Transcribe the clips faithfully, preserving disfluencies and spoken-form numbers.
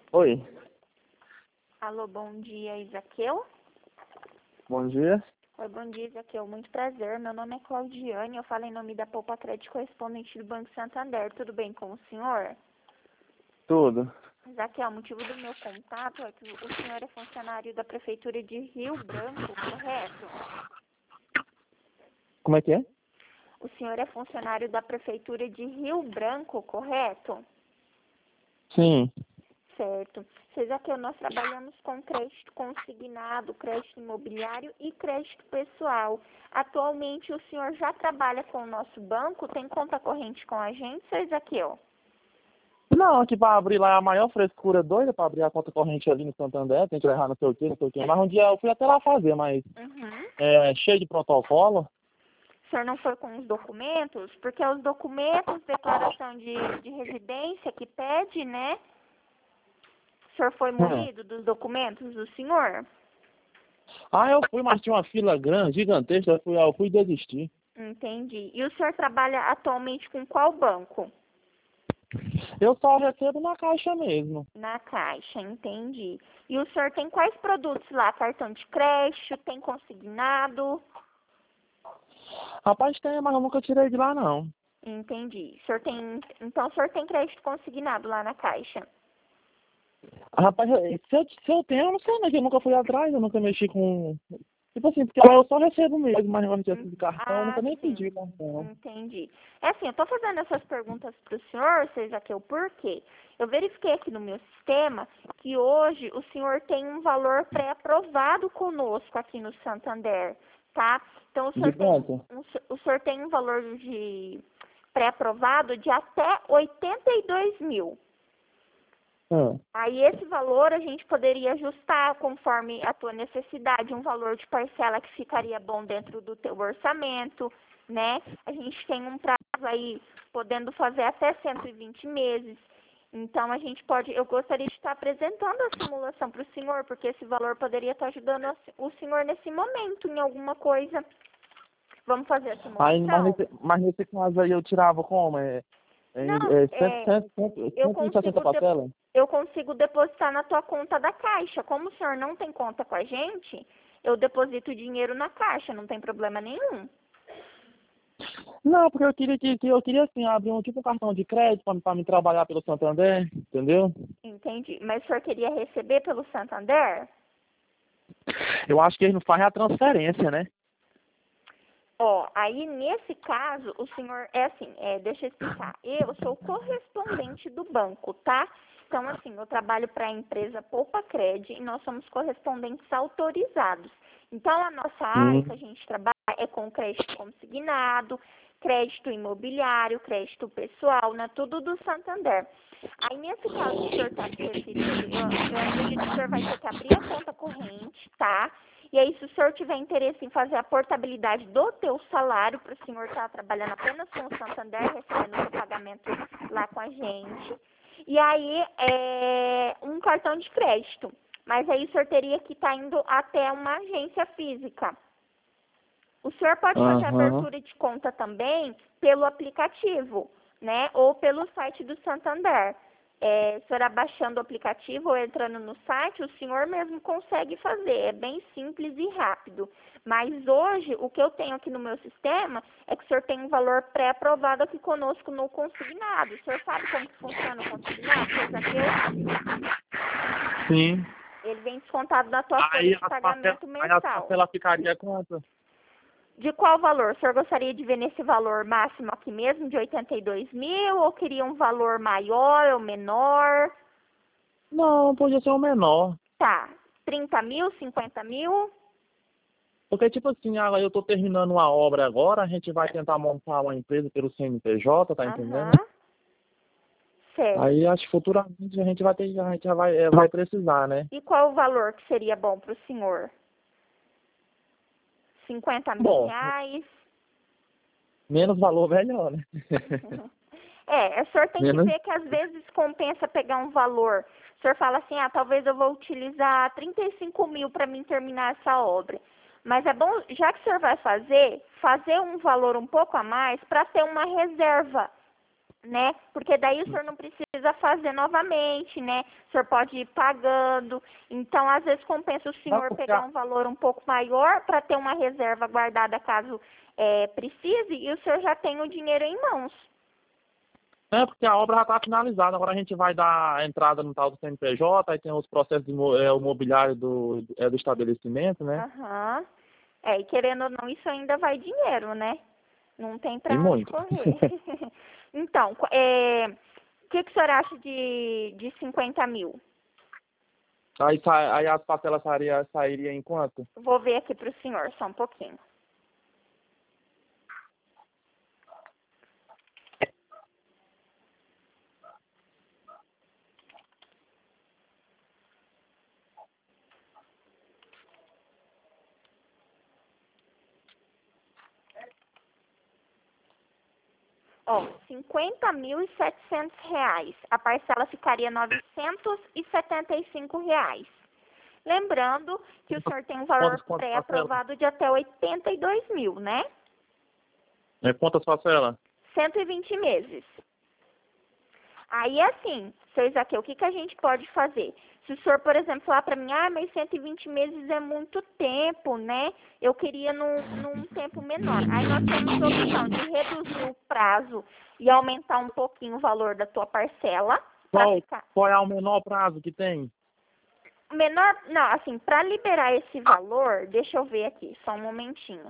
Oi, Alô, bom dia, Isaqueu. bom dia. Oi, bom dia, Isaqueu. Muito prazer. Meu nome é Claudiane. Eu falo em nome da Poupa Crédito, correspondente do Banco Santander. Tudo bem com o senhor? Tudo. Isaqueu, o motivo do meu contato é que o senhor é funcionário da Prefeitura de Rio Branco, correto? Como é que é? O senhor é funcionário da Prefeitura de Rio Branco, correto? Sim. Certo. Isaqueu, nós trabalhamos com crédito consignado, crédito imobiliário e crédito pessoal. Atualmente, o senhor já trabalha com o nosso banco? Tem conta corrente com a gente, seu Isaqueu? Não, aqui pra abrir lá é a maior frescura doida pra abrir a conta corrente ali no Santander, tem que errar não sei o que, não sei o que. Mas um dia eu fui até lá fazer, mas Uhum. é cheio de protocolo. O senhor não foi com os documentos? Porque os documentos, declaração de, de residência que pede, né? O senhor foi Hum. munido dos documentos do senhor? Ah, eu fui, mas tinha uma fila grande, gigantesca, eu fui, eu fui desistir. Entendi. E o senhor trabalha atualmente com qual banco? Eu só recebo na caixa mesmo. Na Caixa, entendi. E o senhor tem quais produtos lá? Cartão de crédito, tem consignado? Rapaz, tem, mas eu nunca tirei de lá, não. Entendi. O senhor tem, então o senhor tem crédito consignado lá na Caixa? Rapaz, se eu, se eu tenho, eu não sei, né? Que eu nunca fui atrás, eu nunca mexi com... Tipo assim, porque eu só recebo mesmo, mas negócio Hum, de cartão, eu Ah, nunca nem pedi sim. cartão. Entendi. É assim, eu tô fazendo essas perguntas pro senhor, seja que o porquê. Eu verifiquei aqui no meu sistema que hoje o senhor tem um valor pré-aprovado conosco aqui no Santander, tá? Então o De senhor tem quanto? um, o senhor tem um valor de pré-aprovado de até oitenta e dois mil. Hum. Aí esse valor a gente poderia ajustar conforme a tua necessidade, um valor de parcela que ficaria bom dentro do teu orçamento, né? A gente tem um prazo aí podendo fazer até cento e vinte meses. Então a gente pode, eu gostaria de estar apresentando a simulação para o senhor, porque esse valor poderia estar ajudando a- o senhor nesse momento em alguma coisa. Vamos fazer a Aí, mas simulação? nesse, mas nesse caso aí eu tirava como? É, é, Não, é cem, é, cem, cem, eu cento e sessenta consigo de- parcelas? eu consigo depositar na tua conta da Caixa. Como o senhor não tem conta com a gente, eu deposito o dinheiro na Caixa, não tem problema nenhum. Não, porque eu queria que, que eu queria assim, abrir um tipo um cartão de crédito para me trabalhar pelo Santander, entendeu? Entendi. Mas o senhor queria receber pelo Santander? Eu acho que eles não fazem a transferência, né? Ó, aí nesse caso, o senhor, é assim, é, deixa eu explicar. Eu sou correspondente do banco, tá? Então, assim, eu trabalho para a empresa Poupa Cred e nós somos correspondentes autorizados. Então, a nossa área que a Hum. gente trabalha é com crédito consignado, crédito imobiliário, crédito pessoal, né? Tudo do Santander. Aí, nesse caso, o senhor está preferindo, eu, eu acredito que o senhor vai ter que abrir a conta corrente, tá? E aí, se o senhor tiver interesse em fazer a portabilidade do teu salário, para o senhor estar trabalhando apenas com o Santander, recebendo o seu pagamento lá com a gente. E aí, é um cartão de crédito. Mas aí o senhor teria que estar indo até uma agência física. O senhor pode fazer a Aham. abertura de conta também pelo aplicativo, né? Ou pelo site do Santander. É, o senhor abaixando o aplicativo ou entrando no site, o senhor mesmo consegue fazer. É bem simples e rápido. Mas hoje, o que eu tenho aqui no meu sistema é que o senhor tem um valor pré-aprovado aqui conosco no consignado. O senhor sabe como que funciona o consignado, seu Zaqueu? Sim. Ele vem descontado da tua folha Aí de as parcelas, pagamento aí as mensal. parcelas ficaria quanto? De qual valor? O senhor gostaria de ver nesse valor máximo aqui mesmo, de oitenta e dois mil, ou queria um valor maior ou menor? Não, podia ser o menor. Tá, trinta mil, cinquenta mil? Porque, tipo assim, ah, eu tô terminando uma obra agora, a gente vai tentar montar uma empresa pelo C N P J, tá Aham, entendendo? Aí certo. acho que futuramente a gente vai ter, a gente já vai, é, vai precisar, né? E qual o valor que seria bom para o senhor? Cinquenta mil Bom, reais? menos valor melhor, né? É, o senhor tem que Menos. ver que às vezes compensa pegar um valor. O senhor fala assim, ah, talvez eu vou utilizar trinta e cinco mil para mim terminar essa obra. Mas é bom, já que o senhor vai fazer, fazer um valor um pouco a mais para ter uma reserva, né? Porque daí o senhor não precisa fazer novamente, né? O senhor pode ir pagando. Então, às vezes, compensa o senhor pegar um valor um pouco maior para ter uma reserva guardada caso é, precise e o senhor já tem o dinheiro em mãos. É, porque a obra já está finalizada. Agora a gente vai dar a entrada no tal do C N P J, aí tem os processos de imo- é, o mobiliário do, é, do estabelecimento, né? Aham. É, e querendo ou não, isso ainda vai dinheiro, né? Não tem pra E onde muito. correr. Então, qu- é, o que, que o senhor acha de, de cinquenta mil? Aí, sai- aí as parcelas sairia, sairia em quanto? Vou ver aqui pro senhor, só um pouquinho. Ó, cinquenta mil e setecentos reais. A parcela ficaria novecentos e setenta e cinco reais. Lembrando que o senhor tem um valor Quantas, quantas parcelas? pré-aprovado de até oitenta e dois mil, né? É, quantas parcelas? cento e vinte meses. Aí, assim, seu Isaqueu, o que, que a gente pode fazer? Se o senhor, por exemplo, falar para mim, ah, mas cento e vinte meses é muito tempo, né? Eu queria num, num tempo menor. Aí nós temos a opção de reduzir o prazo e aumentar um pouquinho o valor da tua parcela. Pra Qual, ficar... qual é o menor prazo que tem? Menor, não, assim, para liberar esse valor, deixa eu ver aqui, só um momentinho.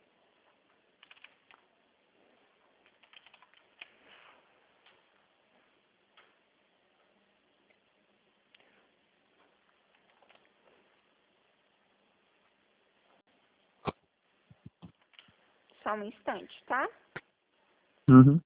Só um instante, tá? Uhum.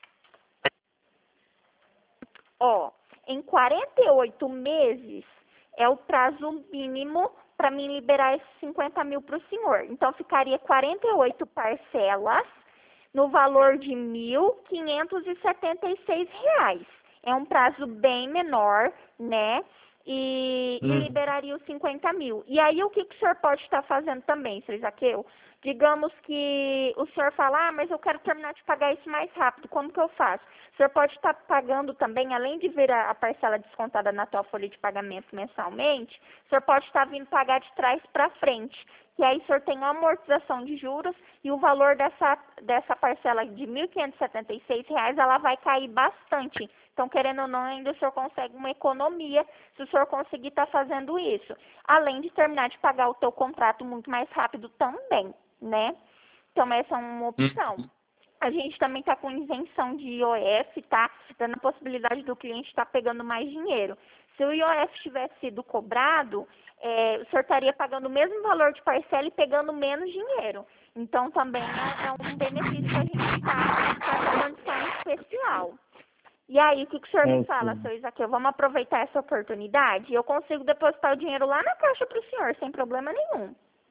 Ó, em quarenta e oito meses é o prazo mínimo para mim liberar esses cinquenta mil para o senhor. Então, ficaria quarenta e oito parcelas no valor de mil quinhentos e setenta e seis reais. É um prazo bem menor, né? E, e Hum. liberaria os cinquenta mil. E aí, o que, que o senhor pode estar fazendo também, seu Isaqueu? Digamos que o senhor fala, ah, mas eu quero terminar de pagar isso mais rápido, como que eu faço? O senhor pode estar pagando também, além de ver a, a parcela descontada na tua folha de pagamento mensalmente, o senhor pode estar vindo pagar de trás para frente, que aí o senhor tem uma amortização de juros e o valor dessa, dessa parcela de mil quinhentos e setenta e seis reais, ela vai cair bastante. Então, querendo ou não, ainda o senhor consegue uma economia se o senhor conseguir estar fazendo isso. Além de terminar de pagar o teu contrato muito mais rápido também, né? Então, essa é uma opção. A gente também está com isenção de I O F, tá? Dando a possibilidade do cliente estar pegando mais dinheiro. Se o I O F tivesse sido cobrado, é, o senhor estaria pagando o mesmo valor de parcela e pegando menos dinheiro. Então, também é, é um benefício que a gente está com essa condição especial. E aí, o que, que o senhor me fala, seu Isaqueu? Vamos aproveitar essa oportunidade? Eu consigo depositar o dinheiro lá na caixa para o senhor, sem problema nenhum.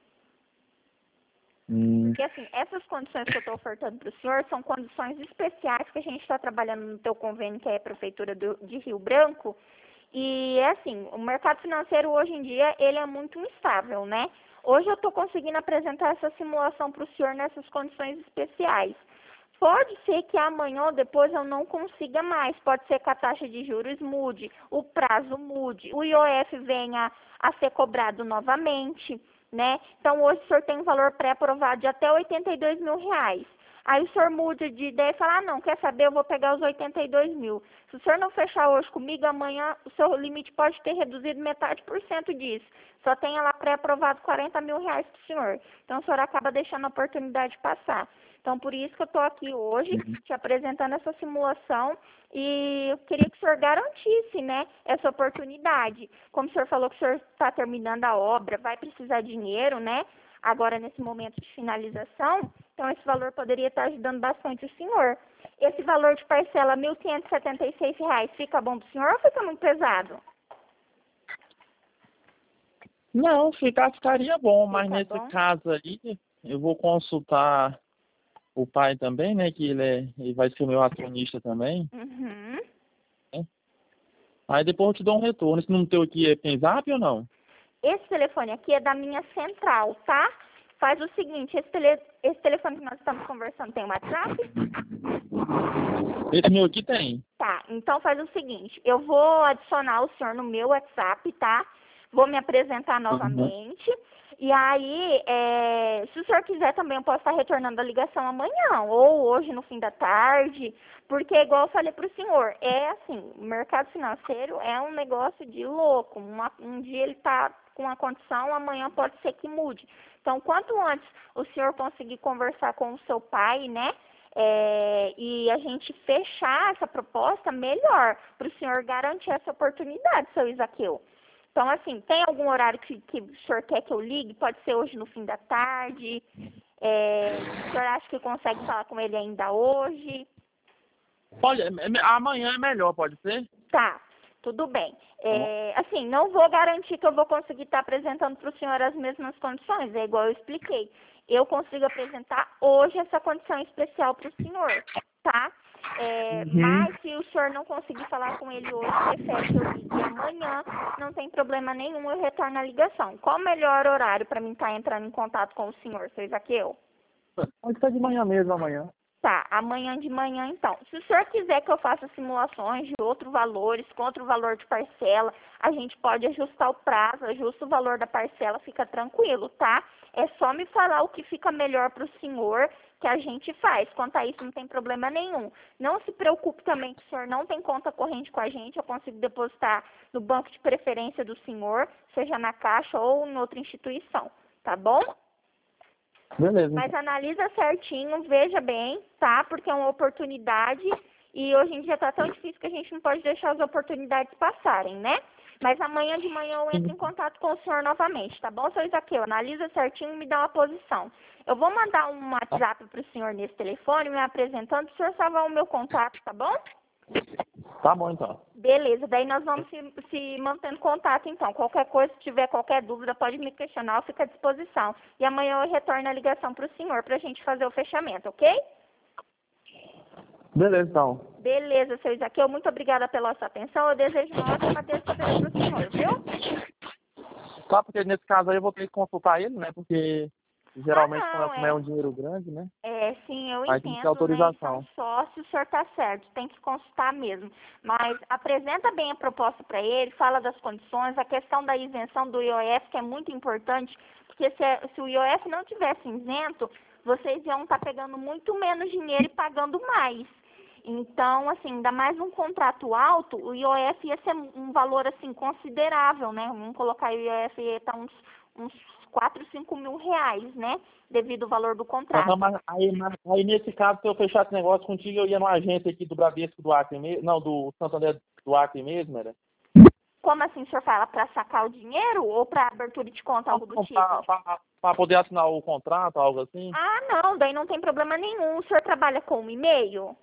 Hum. Porque, assim, essas condições que eu estou ofertando para o senhor são condições especiais que a gente está trabalhando no teu convênio, que é a Prefeitura do, de Rio Branco. E, é assim, o mercado financeiro hoje em dia, ele é muito instável, né? Hoje eu estou conseguindo apresentar essa simulação para o senhor nessas condições especiais. Pode ser que amanhã ou depois eu não consiga mais. Pode ser que a taxa de juros mude, o prazo mude, o I O F venha a ser cobrado novamente, né? Então, hoje o senhor tem um valor pré-aprovado de até oitenta e dois mil reais. Aí o senhor muda de ideia e fala, ah, não, quer saber, eu vou pegar os oitenta e dois mil. Se o senhor não fechar hoje comigo, amanhã o seu limite pode ter reduzido metade por cento disso. Só tem lá pré-aprovado quarenta mil reais para o senhor. Então, o senhor acaba deixando a oportunidade passar. Então, por isso que eu estou aqui hoje, te apresentando essa simulação e eu queria que o senhor garantisse, né, essa oportunidade. Como o senhor falou que o senhor está terminando a obra, vai precisar de dinheiro, né, agora nesse momento de finalização, então esse valor poderia estar ajudando bastante o senhor. Esse valor de parcela, mil quinhentos e setenta e seis reais, fica bom para o senhor ou fica muito pesado? Não, ficar ficaria bom, mas Fica nesse bom? caso aí, eu vou consultar o pai também, né, que ele, é, ele vai ser o meu acionista também. Uhum. Né? Aí depois eu te dou um retorno. Esse número teu aqui é, tem zap ou não? Esse telefone aqui é da minha central, tá? Faz o seguinte, esse, tele, esse telefone que nós estamos conversando tem WhatsApp? Esse meu aqui tem. Tá, então faz o seguinte, eu vou adicionar o senhor no meu WhatsApp, tá? Vou me apresentar novamente. Uhum. E aí, é, se o senhor quiser também, eu posso estar retornando a ligação amanhã, ou hoje no fim da tarde, porque igual eu falei para o senhor, é assim, o mercado financeiro é um negócio de louco. Uma, um dia ele está com uma condição, amanhã pode ser que mude. Então, quanto antes o senhor conseguir conversar com o seu pai, né? É, e a gente fechar essa proposta, melhor, para o senhor garantir essa oportunidade, seu Isaqueu. Então, assim, tem algum horário que, que o senhor quer que eu ligue? Pode ser hoje no fim da tarde. É, o senhor acha que consegue falar com ele ainda hoje? Pode, amanhã é melhor, pode ser? Tá, tudo bem. É, assim, não vou garantir que eu vou conseguir estar apresentando para o senhor as mesmas condições, é igual eu expliquei. Eu consigo apresentar hoje essa condição especial para o senhor, tá? É, uhum. Mas se o senhor não conseguir falar com ele hoje, prefere que eu ligue amanhã, não tem problema nenhum, eu retorno a ligação. Qual o melhor horário para mim estar entrando em contato com o senhor, seu Isaqueu? Pode ser de manhã mesmo, amanhã. Tá, amanhã de manhã então. Se o senhor quiser que eu faça simulações de outros valores, com outro valor de parcela, a gente pode ajustar o prazo, ajusta o valor da parcela, fica tranquilo, tá? É só me falar o que fica melhor para o senhor que a gente faz. Quanto a isso, não tem problema nenhum. Não se preocupe também que o senhor não tem conta corrente com a gente, eu consigo depositar no banco de preferência do senhor, seja na Caixa ou em outra instituição, tá bom? Beleza. Mas analisa certinho, veja bem, tá? Porque é uma oportunidade e hoje em dia está tão difícil que a gente não pode deixar as oportunidades passarem, né? Mas amanhã de manhã eu entro em contato com o senhor novamente, tá bom, seu Isaqueu? Analisa certinho e me dá uma posição. Eu vou mandar um WhatsApp para o senhor nesse telefone, me apresentando, o senhor salvar o meu contato, tá bom? Tá bom, então. Beleza, daí nós vamos se, se mantendo contato, então. Qualquer coisa, se tiver qualquer dúvida, pode me questionar, eu fico à disposição. E amanhã eu retorno a ligação para o senhor, para a gente fazer o fechamento, ok? Beleza, então. Beleza, seu Isaqueu, muito obrigada pela sua atenção. Eu desejo uma ótima terça-feira para o senhor, viu? Tá, porque nesse caso aí eu vou ter que consultar ele, né? Porque geralmente ah, não, como é um dinheiro grande, né? É, sim, eu Aí tem que ter entendo, né? autorização. Então, só se o senhor tá certo, tem que consultar mesmo. Mas apresenta bem a proposta para ele, fala das condições, a questão da isenção do I O F, que é muito importante, porque se, se o I O F não tivesse isento, vocês iam estar pegando muito menos dinheiro e pagando mais. Então, assim, ainda mais um contrato alto, o I O F ia ser um valor, assim, considerável, né? Vamos colocar o I O F ia estar uns, uns quatro, cinco mil reais, né? Devido ao valor do contrato. Não, mas aí, aí, nesse caso, se eu fechar esse negócio contigo, eu ia numa agência aqui do Bradesco do Acre mesmo, não, do Santander do Acre mesmo, era? Como assim o senhor fala? Para sacar o dinheiro ou para abertura de conta, algo do tipo? Para poder assinar o contrato, algo assim? Ah, não, daí não tem problema nenhum. O senhor trabalha com um e-mail?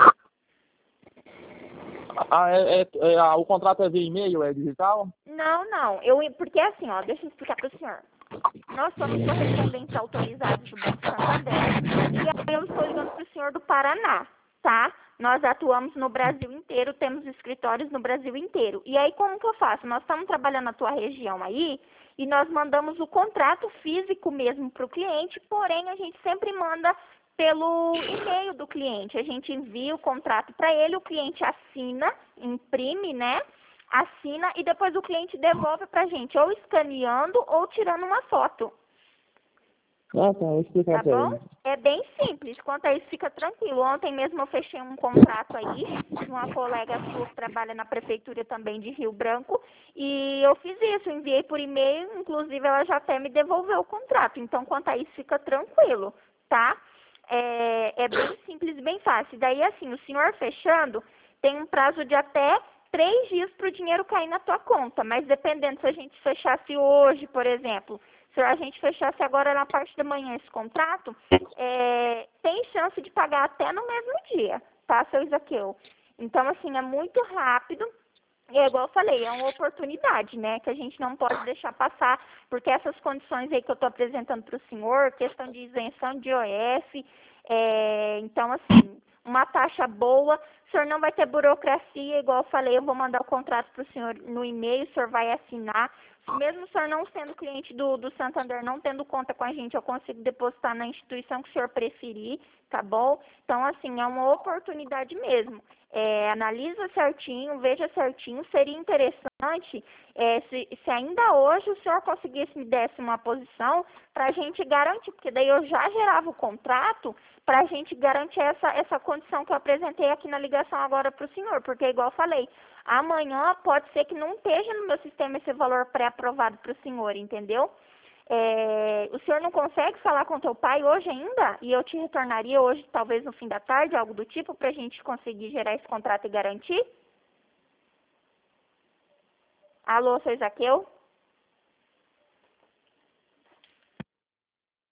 Ah, é, é, é, ah, o contrato é via e-mail, é digital? Não, não. Eu, porque assim, ó, deixa eu explicar para o senhor. Nós somos correspondentes autorizados do Banco Santander. E aí eu estou ligando para o senhor do Paraná, tá? Nós atuamos no Brasil inteiro, temos escritórios no Brasil inteiro. E aí como que eu faço? Nós estamos trabalhando na tua região aí e nós mandamos o contrato físico mesmo para o cliente, porém a gente sempre manda pelo e-mail do cliente. A gente envia o contrato para ele, o cliente assina, imprime, né? Assina e depois o cliente devolve pra gente, ou escaneando ou tirando uma foto. Ah, tá, vou explicar Tá pra bom? ele. É bem simples, quanto a isso fica tranquilo. Ontem mesmo eu fechei um contrato aí, de uma colega sua que trabalha na prefeitura também de Rio Branco, e eu fiz isso, enviei por e-mail, inclusive ela já até me devolveu o contrato. Então, quanto a isso fica tranquilo, tá? É, é bem simples e bem fácil. Daí, assim, o senhor fechando, tem um prazo de até três dias para o dinheiro cair na tua conta, mas dependendo se a gente fechasse hoje, por exemplo, se a gente fechasse agora na parte da manhã esse contrato, é, tem chance de pagar até no mesmo dia, tá, seu Isaqueu? Então, assim, é muito rápido. E é igual eu falei, é uma oportunidade, né, que a gente não pode deixar passar, porque essas condições aí que eu estou apresentando para o senhor, questão de isenção de I O F, é, então, assim, uma taxa boa, o senhor não vai ter burocracia, igual eu falei, eu vou mandar o contrato para o senhor no e-mail, o senhor vai assinar. Mesmo o senhor não sendo cliente do, do Santander, não tendo conta com a gente, eu consigo depositar na instituição que o senhor preferir, tá bom? Então, assim, é uma oportunidade mesmo. É, analisa certinho, veja certinho, seria interessante é, se, se ainda hoje o senhor conseguisse me desse uma posição para a gente garantir, porque daí eu já gerava o contrato para a gente garantir essa, essa condição que eu apresentei aqui na ligação agora para o senhor, porque igual eu falei, amanhã pode ser que não esteja no meu sistema esse valor pré-aprovado para o senhor, entendeu? É, o senhor não consegue falar com teu pai hoje ainda? E eu te retornaria hoje, talvez no fim da tarde, algo do tipo, para a gente conseguir gerar esse contrato e garantir? Alô, seu Isaqueu?